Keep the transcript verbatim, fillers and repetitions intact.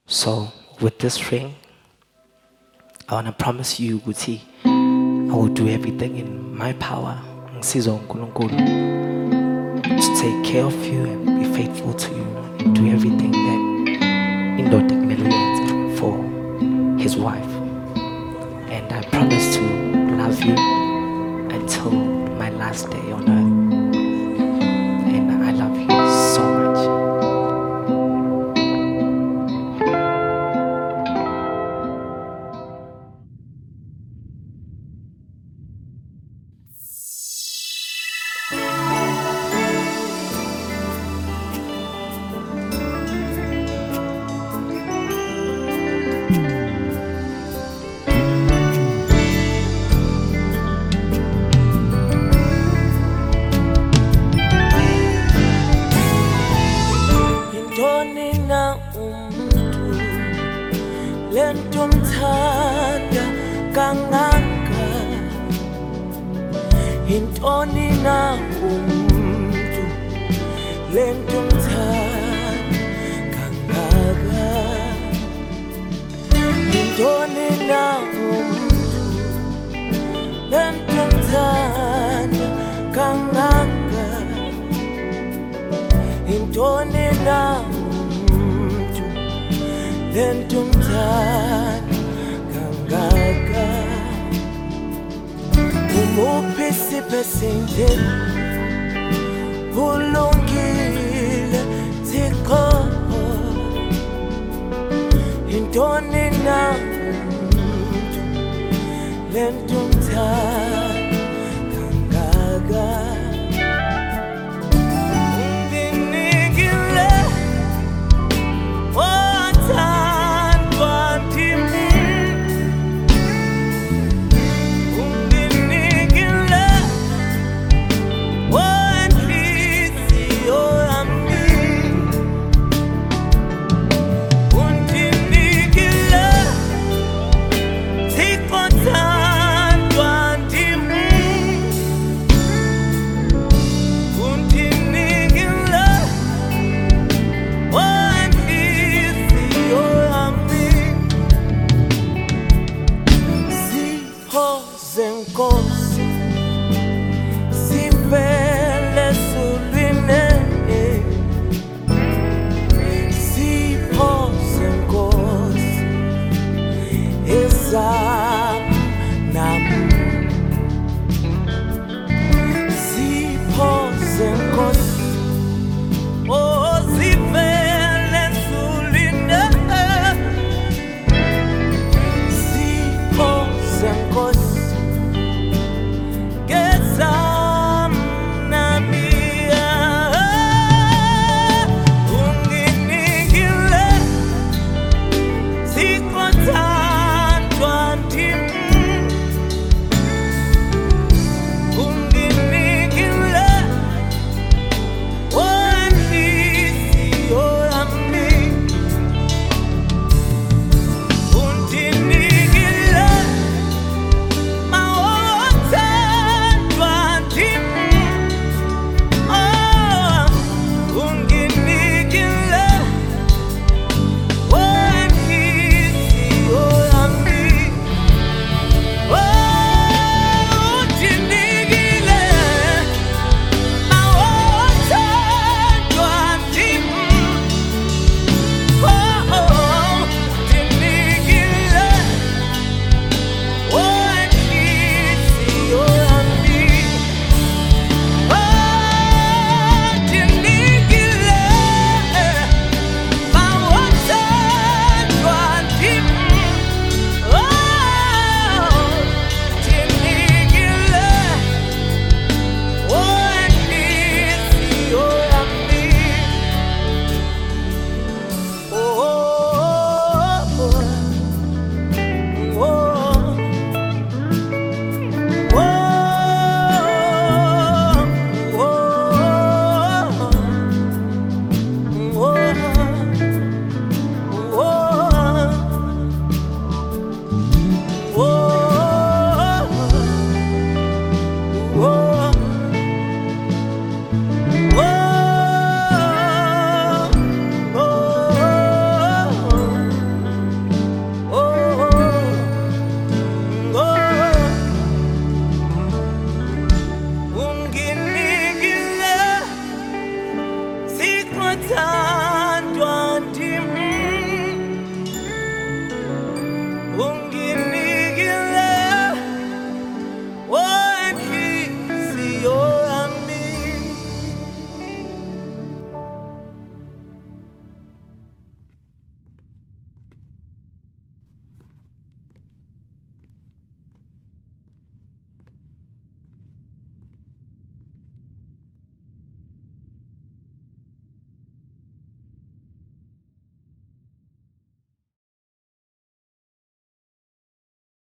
So with this ring, I want to promise you ukuthi I will do everything in my power ngisizo uNkulunkulu to take care of you and be faithful to you and do everything that indoda kumele uyenze for his wife. And I promise to love you until my last day on earth. And I love you so much. Nina umuntu lento mthanda kangaka intoni na umuntu lento mthanda kangaka intoni na umuntu lento mthanda kangaka intoni na lento mthanda kangaka umuphi sipesinde ulungile Thixo intoni na umuntu lento mthanda kangaka Take on time, time.